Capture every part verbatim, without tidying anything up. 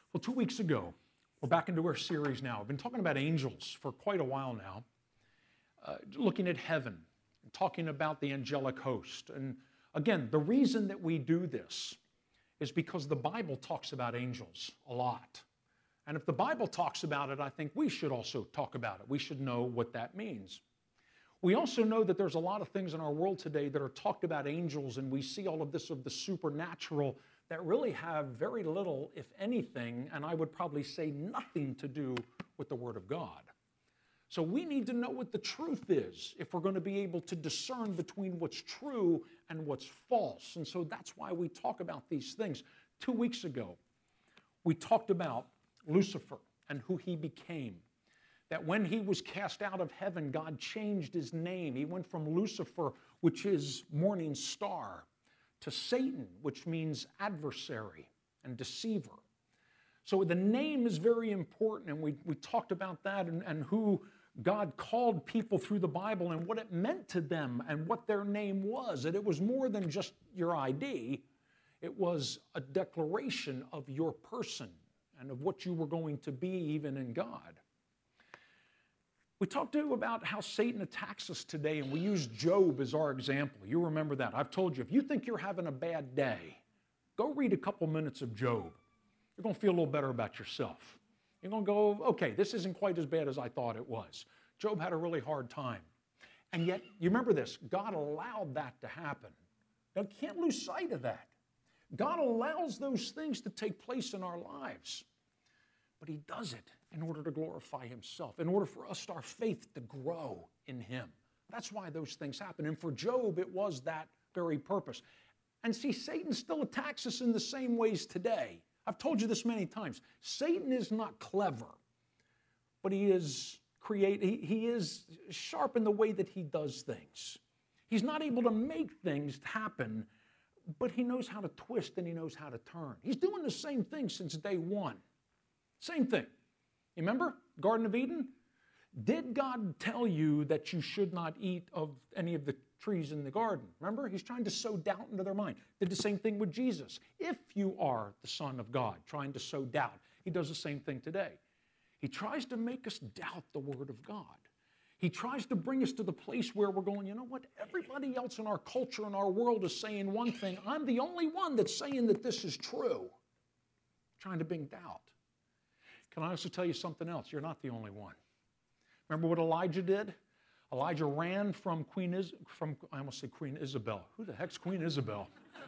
Well, two weeks ago, we're back into our series now. I've been talking about angels for quite a while now, uh, looking at heaven, talking about the angelic host. And again, the reason that we do this is because the Bible talks about angels a lot. And if the Bible talks about it, I think we should also talk about it. We should know what that means. We also know that there's a lot of things in our world today that are talked about angels, and we see all of this of the supernatural that really have very little, if anything, and I would probably say nothing to do with the Word of God. So we need to know what the truth is if we're going to be able to discern between what's true and what's false. And so that's why we talk about these things. Two weeks ago, we talked about Lucifer and who he became. That when he was cast out of heaven, God changed his name. He went from Lucifer, which is morning star, to Satan, which means adversary and deceiver. So the name is very important, and we, we talked about that and, and who God called people through the Bible and what it meant to them and what their name was. And it was more than just your I D. It was a declaration of your person and of what you were going to be even in God. We talked too about how Satan attacks us today, and we use Job as our example. You remember that. I've told you, if you think you're having a bad day, go read a couple minutes of Job. You're going to feel a little better about yourself. You're going to go, okay, this isn't quite as bad as I thought it was. Job had a really hard time. And yet, you remember this, God allowed that to happen. Now, you can't lose sight of that. God allows those things to take place in our lives. But he does it in order to glorify himself, in order for us, our faith to grow in him. That's why those things happen. And for Job, it was that very purpose. And see, Satan still attacks us in the same ways today. I've told you this many times. Satan is not clever, but he is create. He, he is sharp in the way that he does things. He's not able to make things happen, but he knows how to twist and he knows how to turn. He's doing the same thing since day one. Same thing. You remember Garden of Eden? Did God tell you that you should not eat of any of the trees in the garden? Remember? He's trying to sow doubt into their mind. Did the same thing with Jesus. If you are the Son of God, trying to sow doubt. He does the same thing today. He tries to make us doubt the Word of God. He tries to bring us to the place where we're going, you know what? Everybody else in our culture and our world is saying one thing. I'm the only one that's saying that this is true. Trying to bring doubt. Can I also tell you something else? You're not the only one. Remember what Elijah did? Elijah ran from Queen Is from I almost said Queen Isabel. Who the heck's Queen Isabel?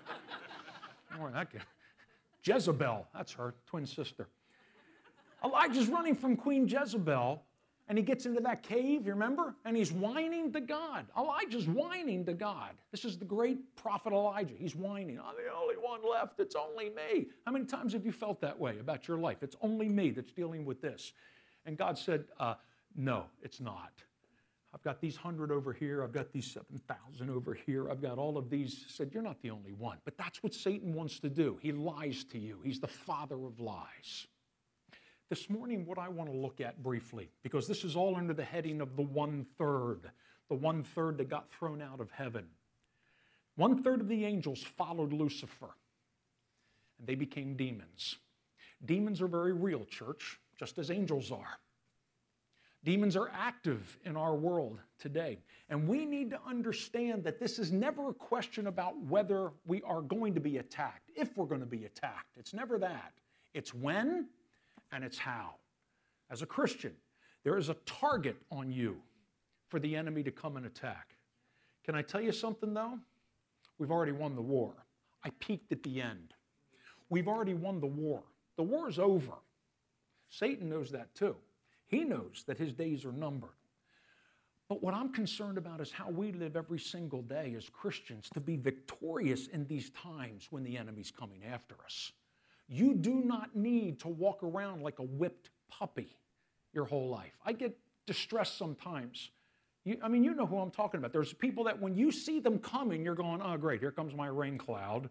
Oh, that guy. Jezebel, that's her twin sister. Elijah's running from Queen Jezebel, and he gets into that cave, you remember? And he's whining to God. Elijah's whining to God. This is the great prophet Elijah. He's whining. I'm the only one left. It's only me. How many times have you felt that way about your life? It's only me that's dealing with this. And God said, uh, no, it's not. I've got these hundred over here. I've got these seven thousand over here. I've got all of these. He said, you're not the only one. But that's what Satan wants to do. He lies to you. He's the father of lies. This morning, what I want to look at briefly, because this is all under the heading of the one-third, the one-third that got thrown out of heaven. One-third of the angels followed Lucifer, and they became demons. Demons are very real, church, just as angels are. Demons are active in our world today, and we need to understand that this is never a question about whether we are going to be attacked, if we're going to be attacked. It's never that. It's when and it's how. As a Christian, there is a target on you for the enemy to come and attack. Can I tell you something, though? We've already won the war. I peaked at the end. We've already won the war. The war is over. Satan knows that too. He knows that his days are numbered. But what I'm concerned about is how we live every single day as Christians to be victorious in these times when the enemy's coming after us. You do not need to walk around like a whipped puppy your whole life. I get distressed sometimes. You, I mean, you know who I'm talking about. There's people that when you see them coming, you're going, oh, great, here comes my rain cloud.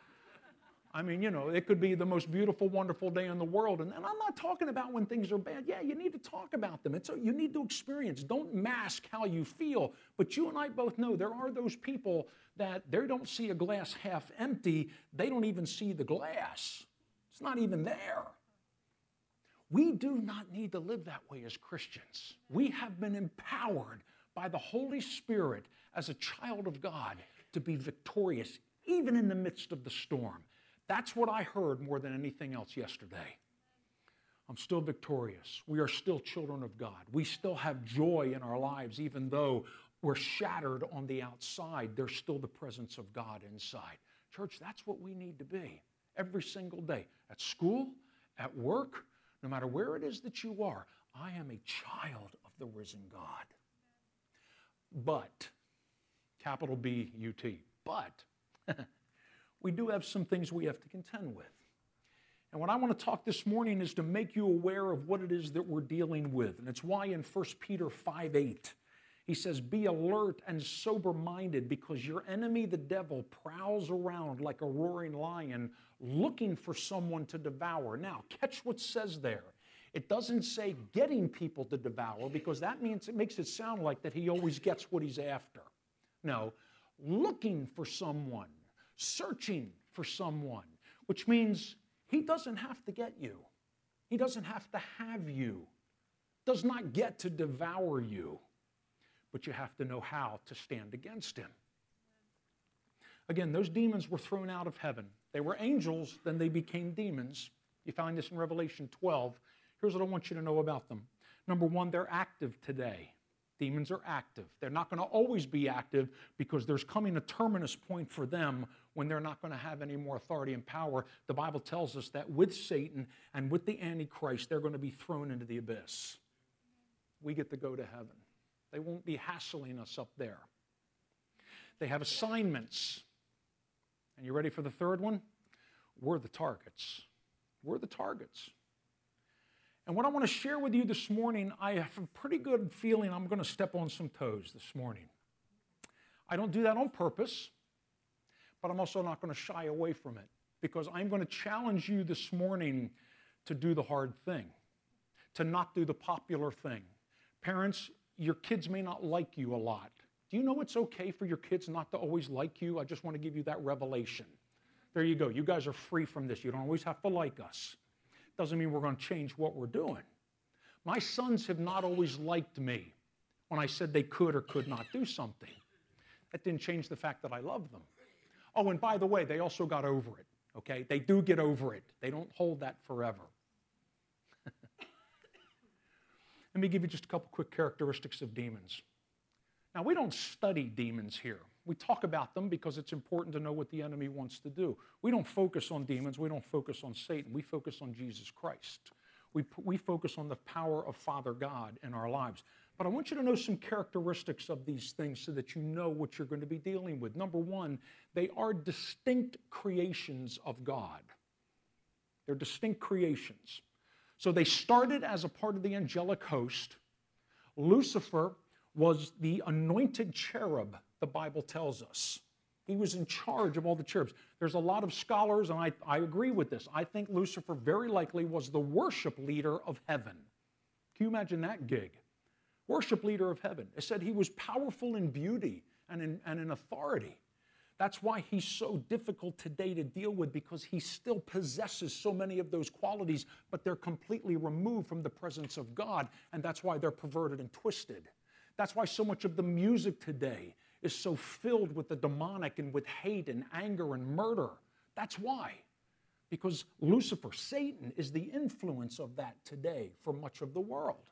I mean, you know, it could be the most beautiful, wonderful day in the world. And, and I'm not talking about when things are bad. Yeah, you need to talk about them. It's a, you need to experience. Don't mask how you feel. But you and I both know there are those people that they don't see a glass half empty. They don't even see the glass. It's not even there. We do not need to live that way as Christians. We have been empowered by the Holy Spirit as a child of God to be victorious, even in the midst of the storm. That's what I heard more than anything else yesterday. I'm still victorious. We are still children of God. We still have joy in our lives, even though we're shattered on the outside. There's still the presence of God inside. Church, that's what we need to be every single day. At school, at work, no matter where it is that you are, I am a child of the risen God. But, capital B U T, but, we do have some things we have to contend with. And what I want to talk this morning is to make you aware of what it is that we're dealing with. And it's why in First Peter five eight, he says, be alert and sober-minded because your enemy, the devil, prowls around like a roaring lion looking for someone to devour. Now, catch what it says there. It doesn't say getting people to devour because that means it makes it sound like that he always gets what he's after. No, looking for someone, searching for someone, which means he doesn't have to get you. He doesn't have to have you. Does not get to devour you. But you have to know how to stand against him. Again, those demons were thrown out of heaven. They were angels, then they became demons. You find this in Revelation twelve. Here's what I want you to know about them. Number one, they're active today. Demons are active. They're not going to always be active because there's coming a terminus point for them when they're not going to have any more authority and power. The Bible tells us that with Satan and with the Antichrist, they're going to be thrown into the abyss. We get to go to heaven. They won't be hassling us up there. They have assignments. And you ready for the third one? We're the targets. We're the targets. And what I want to share with you this morning, I have a pretty good feeling I'm going to step on some toes this morning. I don't do that on purpose, but I'm also not going to shy away from it because I'm going to challenge you this morning to do the hard thing, to not do the popular thing. Parents, your kids may not like you a lot. Do you know it's okay for your kids not to always like you? I just want to give you that revelation. There you go. You guys are free from this. You don't always have to like us. Doesn't mean we're going to change what we're doing. My sons have not always liked me when I said they could or could not do something. That didn't change the fact that I love them. Oh, and by the way, they also got over it, okay? They do get over it. They don't hold that forever. Let me give you just a couple quick characteristics of demons. Now, we don't study demons here. We talk about them because it's important to know what the enemy wants to do. We don't focus on demons. We don't focus on Satan. We focus on Jesus Christ. We, we focus on the power of Father God in our lives. But I want you to know some characteristics of these things so that you know what you're going to be dealing with. Number one, they are distinct creations of God. They're distinct creations. So they started as a part of the angelic host. Lucifer was the anointed cherub, the Bible tells us. He was in charge of all the cherubs. There's a lot of scholars, and I, I agree with this. I think Lucifer very likely was the worship leader of heaven. Can you imagine that gig? Worship leader of heaven. It said he was powerful in beauty and in, and in authority. That's why he's so difficult today to deal with because he still possesses so many of those qualities, but they're completely removed from the presence of God, and that's why they're perverted and twisted. That's why so much of the music today is so filled with the demonic and with hate and anger and murder. That's why. Because Lucifer, Satan, is the influence of that today for much of the world.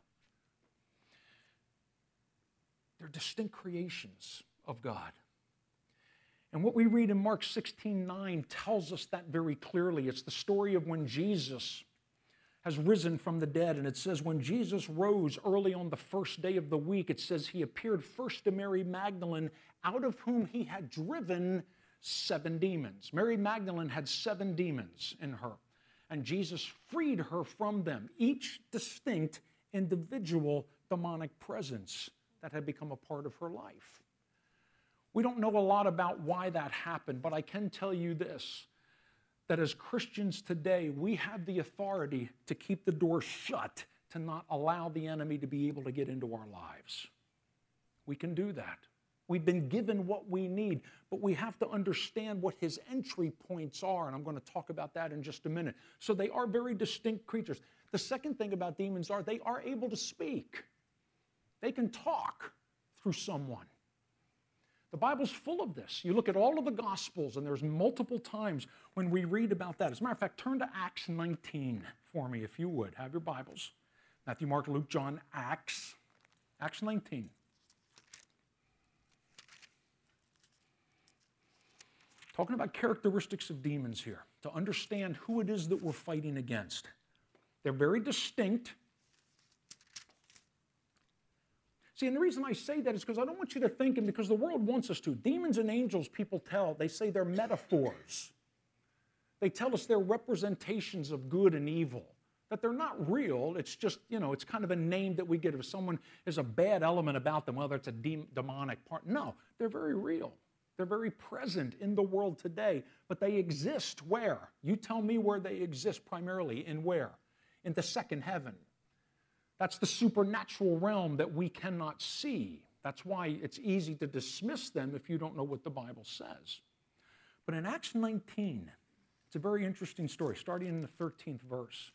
They're distinct creations of God. And what we read in Mark sixteen nine tells us that very clearly. It's the story of when Jesus has risen from the dead. And it says when Jesus rose early on the first day of the week, it says he appeared first to Mary Magdalene, out of whom he had driven seven demons. Mary Magdalene had seven demons in her. And Jesus freed her from them, each distinct individual demonic presence that had become a part of her life. We don't know a lot about why that happened, but I can tell you this, that as Christians today, we have the authority to keep the door shut, to not allow the enemy to be able to get into our lives. We can do that. We've been given what we need, but we have to understand what his entry points are, and I'm going to talk about that in just a minute. So they are very distinct creatures. The second thing about demons are they are able to speak. They can talk through someone. The Bible's full of this. You look at all of the Gospels, and there's multiple times when we read about that. As a matter of fact, turn to Acts nineteen for me, if you would. Have your Bibles. Matthew, Mark, Luke, John, Acts. Acts nineteen. Talking about characteristics of demons here, to understand who it is that we're fighting against. They're very distinct. See, and the reason I say that is because I don't want you to think, and because the world wants us to, demons and angels, people tell, they say they're metaphors. They tell us they're representations of good and evil, that they're not real. It's just, you know, it's kind of a name that we get if someone has a bad element about them, whether it's a de- demonic part. No, they're very real. They're very present in the world today, but they exist where? You tell me where they exist primarily. In where? In the second heaven. That's the supernatural realm that we cannot see. That's why it's easy to dismiss them if you don't know what the Bible says. But in Acts nineteen, it's a very interesting story, starting in the thirteenth verse.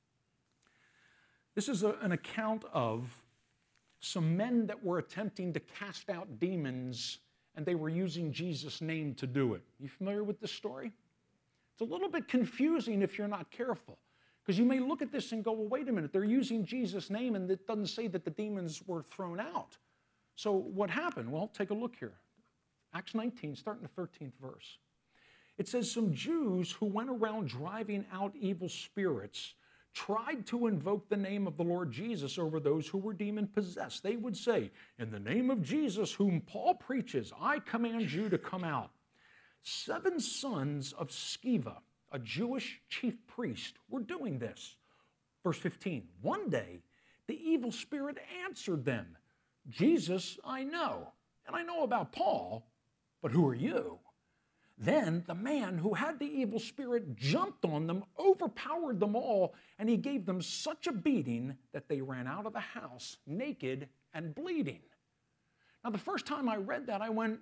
This is a, an account of some men that were attempting to cast out demons, and they were using Jesus' name to do it. You familiar with this story? It's a little bit confusing if you're not careful, because you may look at this and go, well, wait a minute, they're using Jesus' name, and it doesn't say that the demons were thrown out. So what happened? Well, take a look here. Acts nineteen, starting the thirteenth verse. It says, some Jews who went around driving out evil spirits tried to invoke the name of the Lord Jesus over those who were demon-possessed. They would say, in the name of Jesus, whom Paul preaches, I command you to come out. Seven sons of Sceva, a Jewish chief priest, were doing this. Verse fifteen, one day the evil spirit answered them, Jesus I know, and I know about Paul, but who are you? Then the man who had the evil spirit jumped on them, overpowered them all, and he gave them such a beating that they ran out of the house naked and bleeding. Now, the first time I read that, I went,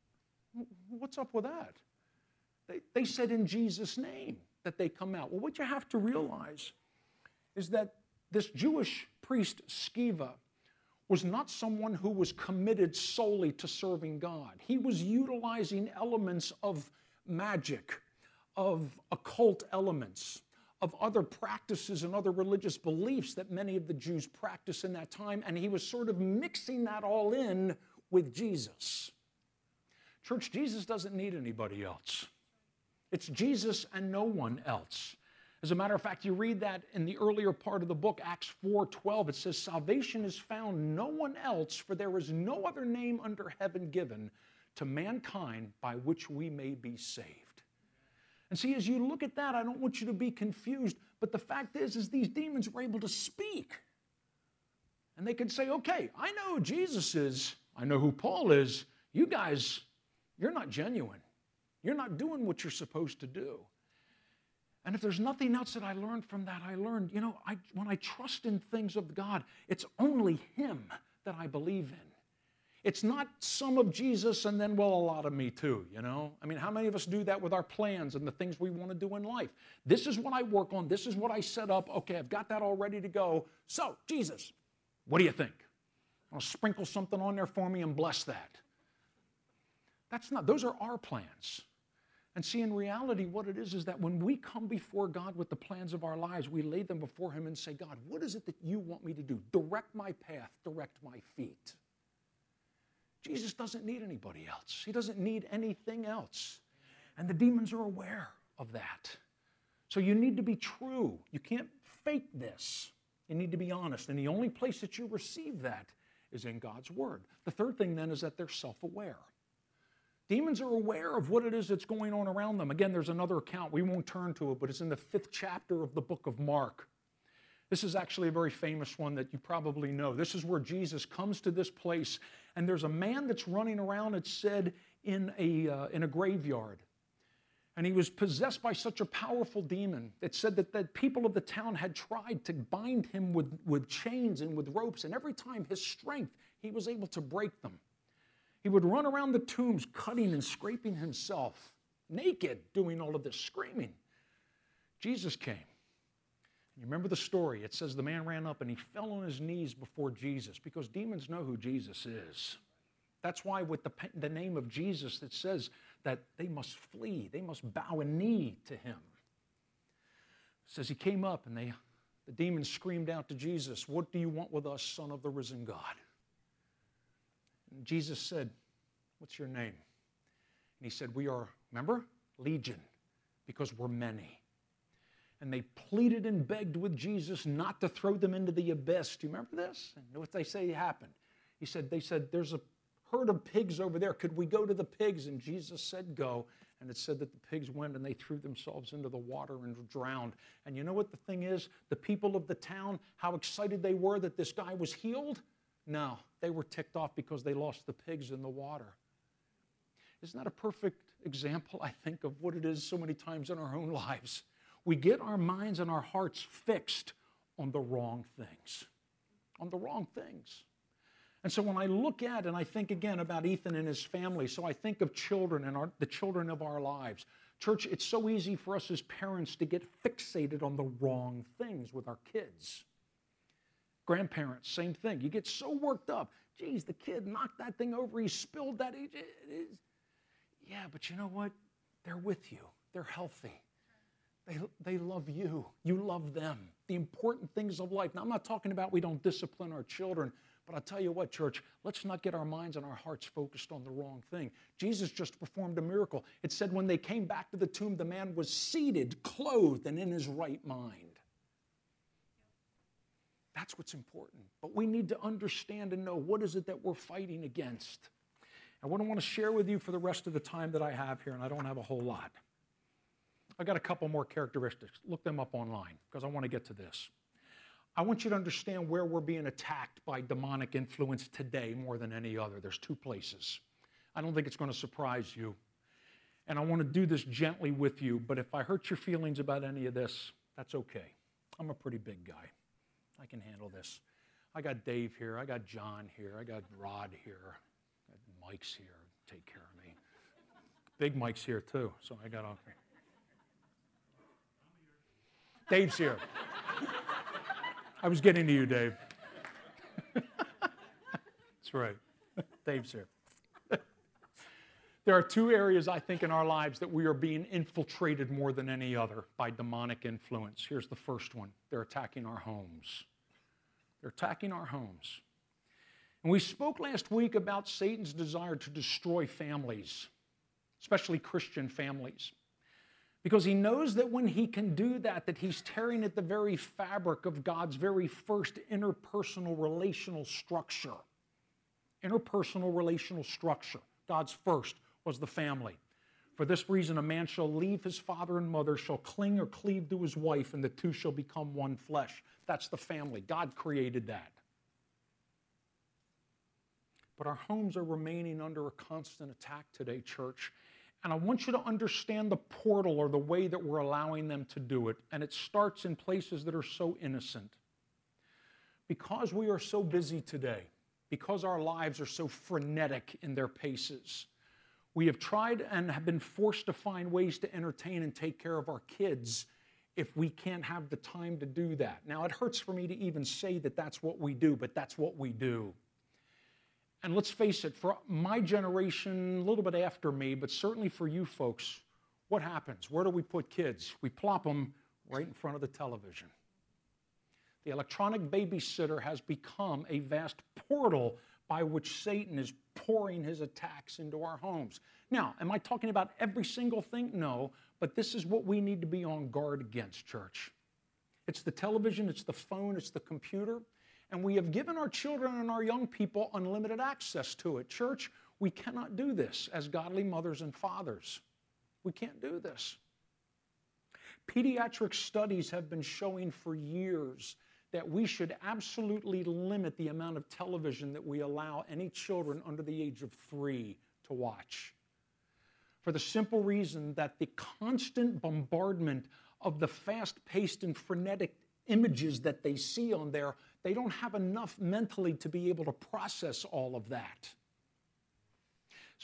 what's up with that? They, they said in Jesus' name that they come out. Well, what you have to realize is that this Jewish priest, Sceva, was not someone who was committed solely to serving God. He was utilizing elements of magic, of occult elements, of other practices and other religious beliefs that many of the Jews practiced in that time, and he was sort of mixing that all in with Jesus. Church, Jesus doesn't need anybody else. It's Jesus and no one else. As a matter of fact, you read that in the earlier part of the book, Acts four twelve. It says, salvation is found no one else, for there is no other name under heaven given to mankind by which we may be saved. And see, as you look at that, I don't want you to be confused, but the fact is, is these demons were able to speak. And they could say, okay, I know who Jesus is. I know who Paul is. You guys, you're not genuine. You're not doing what you're supposed to do. And if there's nothing else that I learned from that, I learned, you know, I, when I trust in things of God, it's only Him that I believe in. It's not some of Jesus and then, well, a lot of me too, you know? I mean, how many of us do that with our plans and the things we want to do in life? This is what I work on. This is what I set up. Okay, I've got that all ready to go. So, Jesus, what do you think? I'll sprinkle something on there for me and bless that. That's not, those are our plans. And see, in reality, what it is is that when we come before God with the plans of our lives, we lay them before Him and say, God, what is it that you want me to do? Direct my path, direct my feet. Jesus doesn't need anybody else. He doesn't need anything else. And the demons are aware of that. So you need to be true. You can't fake this. You need to be honest. And the only place that you receive that is in God's Word. The third thing then is that they're self-aware. Demons are aware of what it is that's going on around them. Again, there's another account. We won't turn to it, but it's in the fifth chapter of the book of Mark. This is actually a very famous one that you probably know. This is where Jesus comes to this place, and there's a man that's running around, it said, in a, uh, in a graveyard. And he was possessed by such a powerful demon. It said that the people of the town had tried to bind him with, with chains and with ropes, and every time his strength, he was able to break them. He would run around the tombs, cutting and scraping himself, naked, doing all of this, screaming. Jesus came. You remember the story. It says the man ran up and he fell on his knees before Jesus because demons know who Jesus is. That's why with the, the name of Jesus it says that they must flee. They must bow a knee to him. It says he came up and they, the demons screamed out to Jesus, "What do you want with us, Son of the risen God?" And Jesus said, "What's your name?" And he said, "We are," remember, "Legion, because we're many." And they pleaded and begged with Jesus not to throw them into the abyss. Do you remember this? And what they say happened? He said, they said, "There's a herd of pigs over there. Could we go to the pigs?" And Jesus said, "Go." And it said that the pigs went and they threw themselves into the water and drowned. And you know what the thing is? The people of the town, how excited they were that this guy was healed? No, they were ticked off because they lost the pigs in the water. Isn't that a perfect example, I think, of what it is so many times in our own lives? We get our minds and our hearts fixed on the wrong things, on the wrong things. And so when I look at and I think again about Ethan and his family, so I think of children and our, the children of our lives. Church, it's so easy for us as parents to get fixated on the wrong things with our kids. Grandparents, same thing. You get so worked up. Geez, the kid knocked that thing over. He spilled that. It is. Yeah, but you know what? They're with you. They're healthy. They, they love you. You love them. The important things of life. Now, I'm not talking about we don't discipline our children, but I'll tell you what, church, let's not get our minds and our hearts focused on the wrong thing. Jesus just performed a miracle. It said when they came back to the tomb, the man was seated, clothed, and in his right mind. That's what's important. But we need to understand and know what is it that we're fighting against. And what I want to share with you for the rest of the time that I have here, and I don't have a whole lot, I've got a couple more characteristics. Look them up online because I want to get to this. I want you to understand where we're being attacked by demonic influence today more than any other. There's two places. I don't think it's going to surprise you. And I want to do this gently with you, but if I hurt your feelings about any of this, that's okay. I'm a pretty big guy. I can handle this. I got Dave here. I got John here. I got Rod here. I got Mike's here. Take care of me. Big Mike's here too, so I got to... Dave's here. I was getting to you, Dave. That's right. Dave's here. There are two areas, I think, in our lives that we are being infiltrated more than any other by demonic influence. Here's the first one. They're attacking our homes. They're attacking our homes. And we spoke last week about Satan's desire to destroy families, especially Christian families. Because he knows that when he can do that, that he's tearing at the very fabric of God's very first interpersonal relational structure. Interpersonal relational structure. God's first was the family. For this reason, a man shall leave his father and mother, shall cling or cleave to his wife, and the two shall become one flesh. That's the family. God created that. But our homes are remaining under a constant attack today, church. And I want you to understand the portal or the way that we're allowing them to do it. And it starts in places that are so innocent. Because we are so busy today, because our lives are so frenetic in their paces, we have tried and have been forced to find ways to entertain and take care of our kids if we can't have the time to do that. Now, it hurts for me to even say that that's what we do, but that's what we do. And let's face it, for my generation, a little bit after me, but certainly for you folks, what happens? Where do we put kids? We plop them right in front of the television. The electronic babysitter has become a vast portal by which Satan is pouring his attacks into our homes. Now, am I talking about every single thing? No, but this is what we need to be on guard against, church. It's the television, it's the phone, it's the computer. And we have given our children and our young people unlimited access to it. Church, we cannot do this as godly mothers and fathers. We can't do this. Pediatric studies have been showing for years that we should absolutely limit the amount of television that we allow any children under the age of three to watch. For the simple reason that the constant bombardment of the fast-paced and frenetic images that they see on there, they don't have enough mentally to be able to process all of that.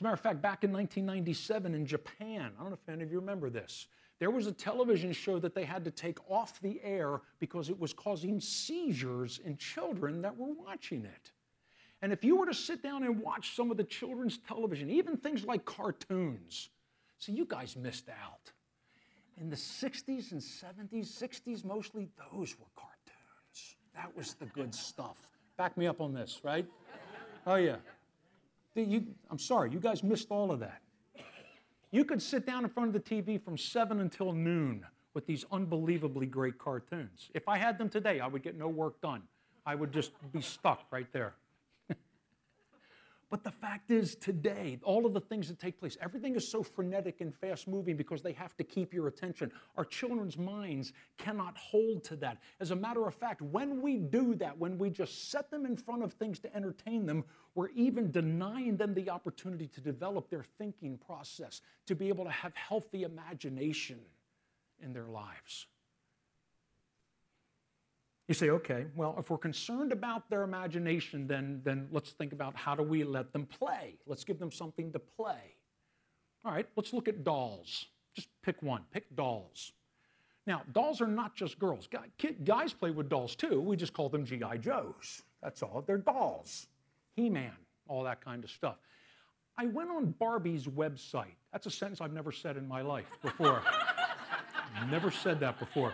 As a matter of fact, back in nineteen ninety-seven in Japan, I don't know if any of you remember this, there was a television show that they had to take off the air because it was causing seizures in children that were watching it. And if you were to sit down and watch some of the children's television, even things like cartoons, so you guys missed out. In the sixties and seventies, sixties mostly, those were cartoons. That was the good stuff. Back me up on this, right? Oh, yeah. You, I'm sorry, you guys missed all of that. You could sit down in front of the T V from seven until noon with these unbelievably great cartoons. If I had them today, I would get no work done. I would just be stuck right there. But the fact is, today, all of the things that take place, everything is so frenetic and fast-moving because they have to keep your attention. Our children's minds cannot hold to that. As a matter of fact, when we do that, when we just set them in front of things to entertain them, we're even denying them the opportunity to develop their thinking process, to be able to have healthy imagination in their lives. You say, okay, well, if we're concerned about their imagination, then, then let's think about how do we let them play. Let's give them something to play. All right, let's look at dolls. Just pick one. Pick dolls. Now, dolls are not just girls. Guys play with dolls too. We just call them G I Joes. That's all. They're dolls. He-Man, all that kind of stuff. I went on Barbie's website. That's a sentence I've never said in my life before. Never said that before.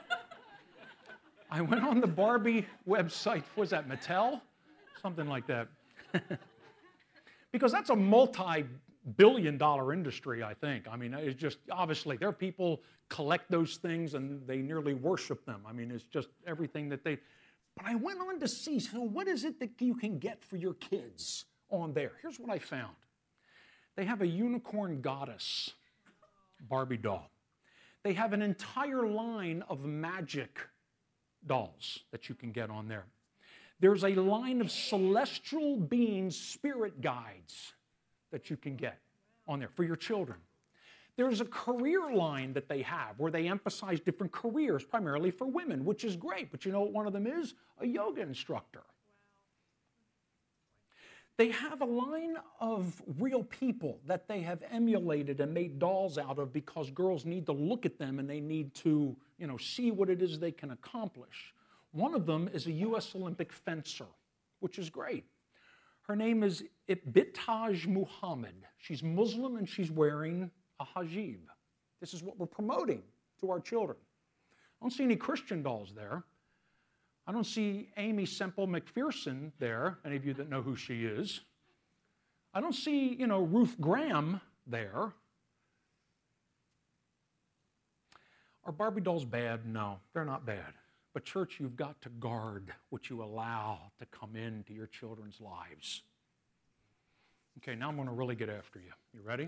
I went on the Barbie website. Was that Mattel? Something like that. Because that's a multi-billion dollar industry, I think. I mean, it's just, obviously, there are people collect those things and they nearly worship them. I mean, it's just everything that they... But I went on to see, so what is it that you can get for your kids on there? Here's what I found. They have a unicorn goddess Barbie doll. They have an entire line of magic dolls that you can get on there. There's a line of celestial beings, spirit guides that you can get on there for your children. There's a career line that they have where they emphasize different careers, primarily for women, which is great. But you know what one of them is? A yoga instructor. They have a line of real people that they have emulated and made dolls out of because girls need to look at them and they need to, you know, see what it is they can accomplish. One of them is a U S Olympic fencer, which is great. Her name is Ibtihaj Muhammad. She's Muslim and she's wearing a hijab. This is what we're promoting to our children. I don't see any Christian dolls there. I don't see Amy Semple McPherson there, any of you that know who she is. I don't see, you know, Ruth Graham there. Are Barbie dolls bad? No, they're not bad. But church, you've got to guard what you allow to come into your children's lives. Okay, now I'm going to really get after you. You ready?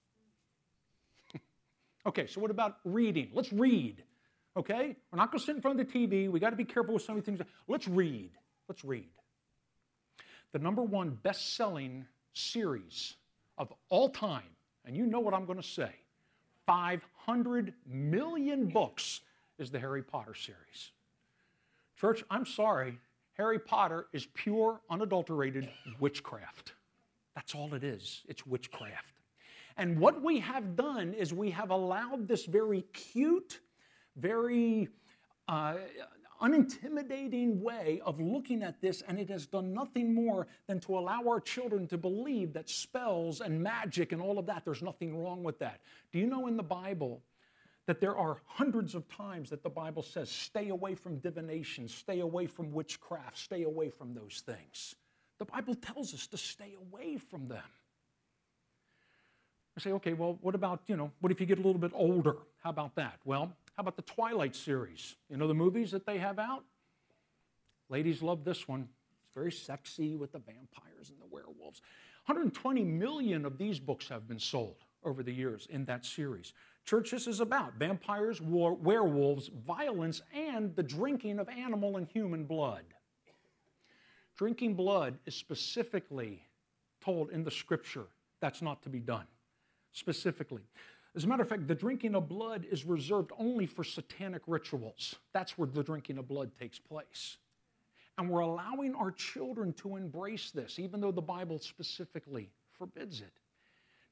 Okay, so what about reading? Let's read. Okay? We're not going to sit in front of the T V. We've got to be careful with some of these things. Let's read. Let's read. The number one best-selling series of all time, and you know what I'm going to say, five hundred million books, is the Harry Potter series. Church, I'm sorry, Harry Potter is pure, unadulterated witchcraft. That's all it is. It's witchcraft. And what we have done is we have allowed this very cute, very uh, unintimidating way of looking at this, and it has done nothing more than to allow our children to believe that spells and magic and all of that, there's nothing wrong with that. Do you know in the Bible that there are hundreds of times that the Bible says, stay away from divination, stay away from witchcraft, stay away from those things? The Bible tells us to stay away from them. I say, okay, well, what about, you know, what if you get a little bit older? How about that? Well, how about the Twilight series? You know the movies that they have out? Ladies love this one. It's very sexy with the vampires and the werewolves. one hundred twenty million of these books have been sold over the years in that series. Church, this is about vampires, war, werewolves, violence, and the drinking of animal and human blood. Drinking blood is specifically told in the Scripture that's not to be done. Specifically. As a matter of fact, the drinking of blood is reserved only for satanic rituals. That's where the drinking of blood takes place. And we're allowing our children to embrace this, even though the Bible specifically forbids it.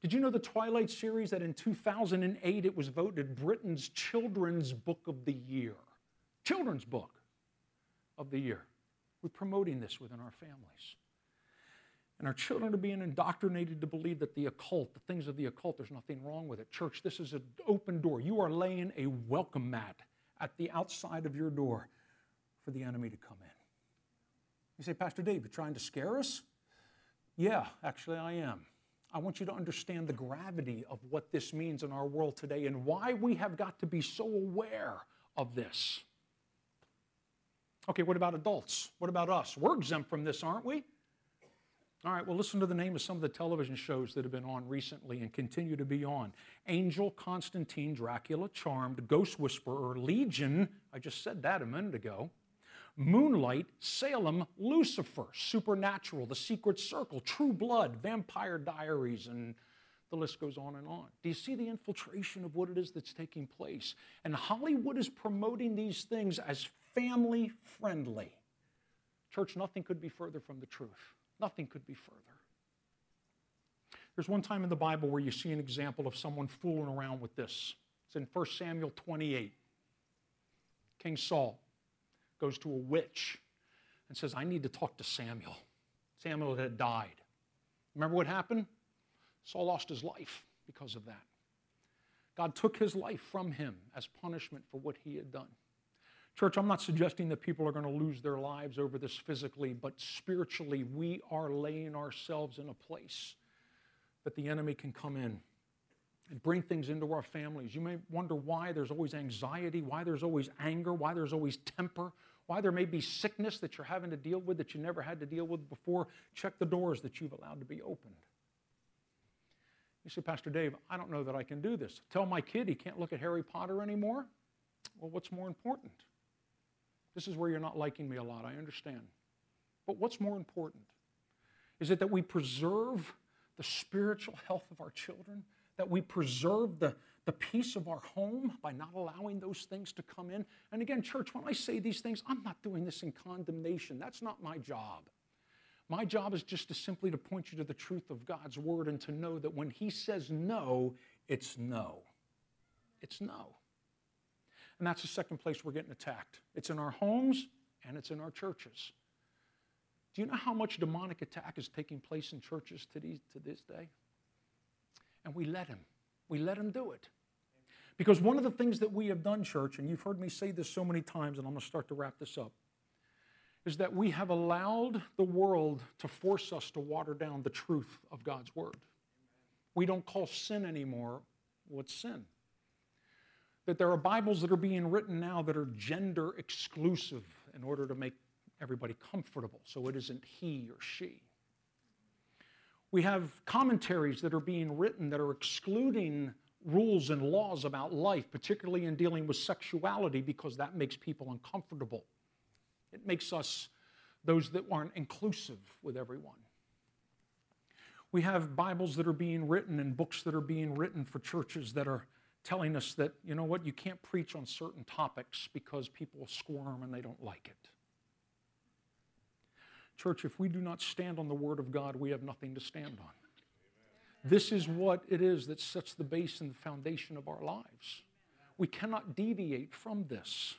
Did you know the Twilight series, that in two thousand eight it was voted Britain's Children's Book of the Year? Children's Book of the Year. We're promoting this within our families. And our children are being indoctrinated to believe that the occult, the things of the occult, there's nothing wrong with it. Church, this is an open door. You are laying a welcome mat at the outside of your door for the enemy to come in. You say, Pastor Dave, you're trying to scare us? Yeah, actually I am. I want you to understand the gravity of what this means in our world today and why we have got to be so aware of this. Okay, what about adults? What about us? We're exempt from this, aren't we? All right, well, listen to the name of some of the television shows that have been on recently and continue to be on. Angel, Constantine, Dracula, Charmed, Ghost Whisperer, Legion, I just said that a minute ago, Moonlight, Salem, Lucifer, Supernatural, The Secret Circle, True Blood, Vampire Diaries, and the list goes on and on. Do you see the infiltration of what it is that's taking place? And Hollywood is promoting these things as family-friendly. Church, nothing could be further from the truth. Nothing could be further. There's one time in the Bible where you see an example of someone fooling around with this. It's in First Samuel twenty-eight. King Saul goes to a witch and says, I need to talk to Samuel. Samuel had died. Remember what happened? Saul lost his life because of that. God took his life from him as punishment for what he had done. Church, I'm not suggesting that people are going to lose their lives over this physically, but spiritually, we are laying ourselves in a place that the enemy can come in and bring things into our families. You may wonder why there's always anxiety, why there's always anger, why there's always temper, why there may be sickness that you're having to deal with that you never had to deal with before. Check the doors that you've allowed to be opened. You say, Pastor Dave, I don't know that I can do this. Tell my kid he can't look at Harry Potter anymore? Well, what's more important? This is where you're not liking me a lot, I understand. But what's more important? Is it that we preserve the spiritual health of our children? That we preserve the, the peace of our home by not allowing those things to come in? And again, church, when I say these things, I'm not doing this in condemnation. That's not my job. My job is just to simply to point you to the truth of God's word and to know that when he says no, it's no. It's no. And that's the second place we're getting attacked. It's in our homes and it's in our churches. Do you know how much demonic attack is taking place in churches to, these, to this day? And we let him. We let him do it. Because one of the things that we have done, church, and you've heard me say this so many times, and I'm going to start to wrap this up, is that we have allowed the world to force us to water down the truth of God's word. We don't call sin anymore what's sin. That there are Bibles that are being written now that are gender exclusive in order to make everybody comfortable, so it isn't he or she. We have commentaries that are being written that are excluding rules and laws about life, particularly in dealing with sexuality, because that makes people uncomfortable. It makes us those that aren't inclusive with everyone. We have Bibles that are being written and books that are being written for churches that are telling us that, you know what, you can't preach on certain topics because people squirm and they don't like it. Church, if we do not stand on the Word of God, we have nothing to stand on. This is what it is that sets the base and the foundation of our lives. We cannot deviate from this.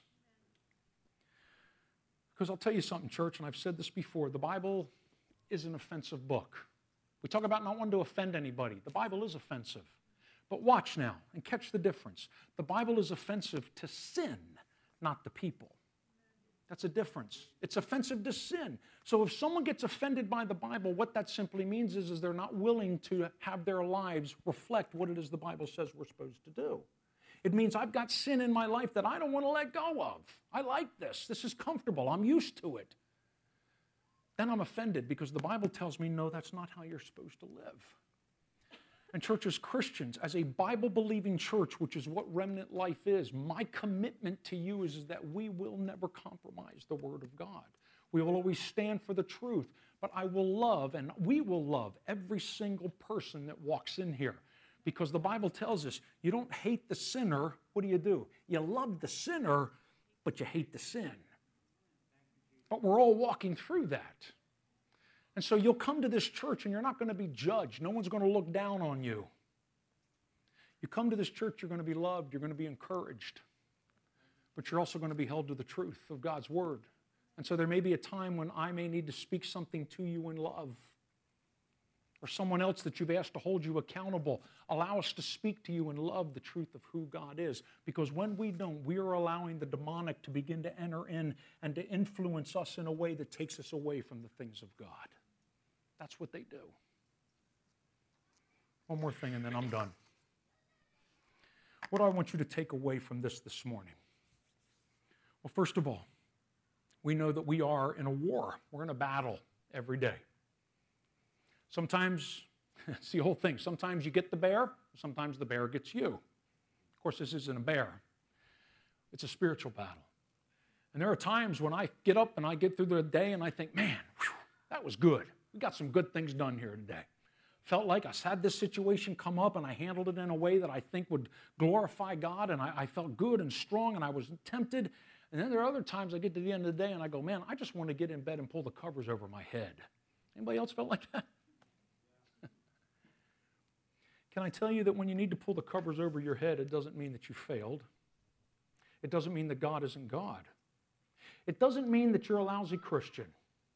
Because I'll tell you something, church, and I've said this before, the Bible is an offensive book. We talk about not wanting to offend anybody. The Bible is offensive. But watch now and catch the difference. The Bible is offensive to sin, not the people. That's a difference. It's offensive to sin. So if someone gets offended by the Bible, what that simply means is, is they're not willing to have their lives reflect what it is the Bible says we're supposed to do. It means I've got sin in my life that I don't want to let go of. I like this. This is comfortable. I'm used to it. Then I'm offended because the Bible tells me, no, that's not how you're supposed to live. And church, as Christians, as a Bible-believing church, which is what Remnant Life is, my commitment to you is, is that we will never compromise the Word of God. We will always stand for the truth, but I will love, and we will love, every single person that walks in here. Because the Bible tells us, you don't hate the sinner, what do you do? You love the sinner, but you hate the sin. But we're all walking through that. And so you'll come to this church and you're not going to be judged. No one's going to look down on you. You come to this church, you're going to be loved, you're going to be encouraged, but you're also going to be held to the truth of God's Word. And so there may be a time when I may need to speak something to you in love, or someone else that you've asked to hold you accountable. Allow us to speak to you in love the truth of who God is, because when we don't, we are allowing the demonic to begin to enter in and to influence us in a way that takes us away from the things of God. That's what they do. One more thing and then I'm done. What do I want you to take away from this this morning? Well, first of all, we know that we are in a war. We're in a battle every day. Sometimes, it's the whole thing. Sometimes you get the bear, sometimes the bear gets you. Of course, this isn't a bear. It's a spiritual battle. And there are times when I get up and I get through the day and I think, man, whew, that was good. We got some good things done here today. Felt like I had this situation come up and I handled it in a way that I think would glorify God, and I, I felt good and strong and I was tempted. And then there are other times I get to the end of the day and I go, man, I just want to get in bed and pull the covers over my head. Anybody else felt like that? Can I tell you that when you need to pull the covers over your head, it doesn't mean that you failed. It doesn't mean that God isn't God. It doesn't mean that you're a lousy Christian.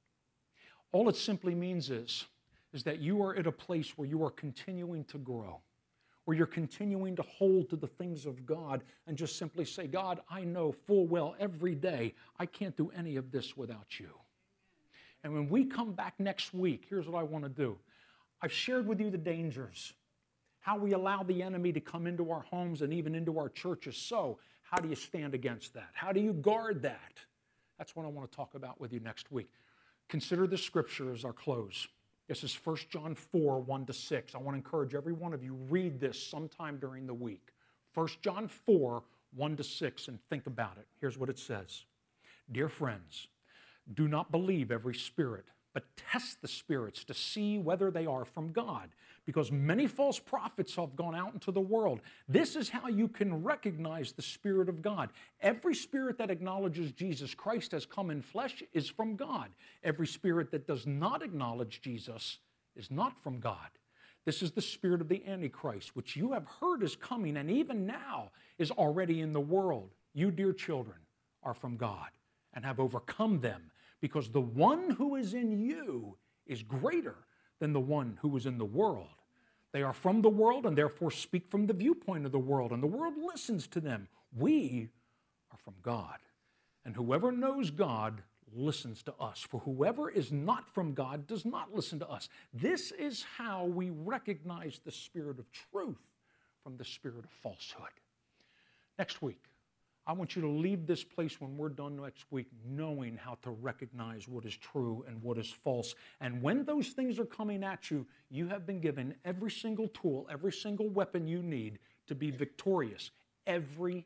All it simply means is, is that you are at a place where you are continuing to grow, where you're continuing to hold to the things of God and just simply say, God, I know full well every day I can't do any of this without you. And when we come back next week, here's what I want to do. I've shared with you the dangers, how we allow the enemy to come into our homes and even into our churches. So how do you stand against that? How do you guard that? That's what I want to talk about with you next week. Consider the scripture as our close. This is First John four, one to six. I want to encourage every one of you, read this sometime during the week. First John four, one to six, and think about it. Here's what it says. Dear friends, do not believe every spirit, but test the spirits to see whether they are from God, because many false prophets have gone out into the world. This is how you can recognize the Spirit of God. Every spirit that acknowledges Jesus Christ has come in flesh is from God. Every spirit that does not acknowledge Jesus is not from God. This is the spirit of the Antichrist, which you have heard is coming, and even now is already in the world. You, dear children, are from God and have overcome them, because the one who is in you is greater than the one who is in the world. They are from the world and therefore speak from the viewpoint of the world, and the world listens to them. We are from God, and whoever knows God listens to us, for whoever is not from God does not listen to us. This is how we recognize the spirit of truth from the spirit of falsehood. Next week, I want you to leave this place when we're done next week knowing how to recognize what is true and what is false. And when those things are coming at you, you have been given every single tool, every single weapon you need to be victorious every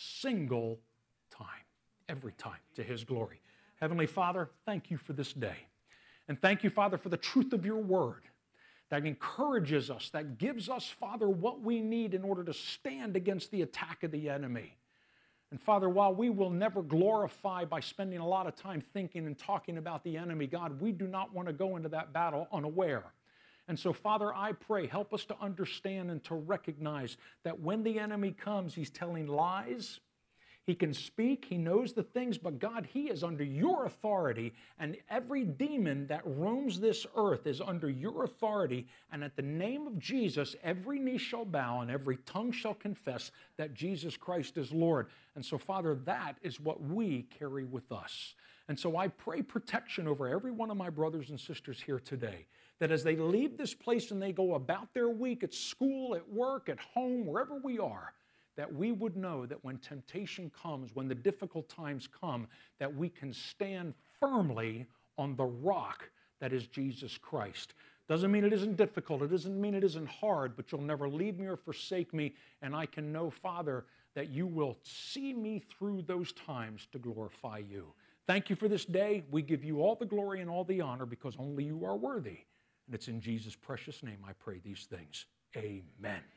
single time, every time, to His glory. Heavenly Father, thank you for this day. And thank you, Father, for the truth of your word that encourages us, that gives us, Father, what we need in order to stand against the attack of the enemy. And Father, while we will never glorify by spending a lot of time thinking and talking about the enemy, God, we do not want to go into that battle unaware. And so, Father, I pray, help us to understand and to recognize that when the enemy comes, he's telling lies. He can speak, he knows the things, but God, he is under your authority, and every demon that roams this earth is under your authority, and at the name of Jesus, every knee shall bow and every tongue shall confess that Jesus Christ is Lord. And so, Father, that is what we carry with us. And so I pray protection over every one of my brothers and sisters here today, that as they leave this place and they go about their week at school, at work, at home, wherever we are, that we would know that when temptation comes, when the difficult times come, that we can stand firmly on the rock that is Jesus Christ. Doesn't mean it isn't difficult. It doesn't mean it isn't hard, but you'll never leave me or forsake me. And I can know, Father, that you will see me through those times to glorify you. Thank you for this day. We give you all the glory and all the honor because only you are worthy. And it's in Jesus' precious name I pray these things. Amen.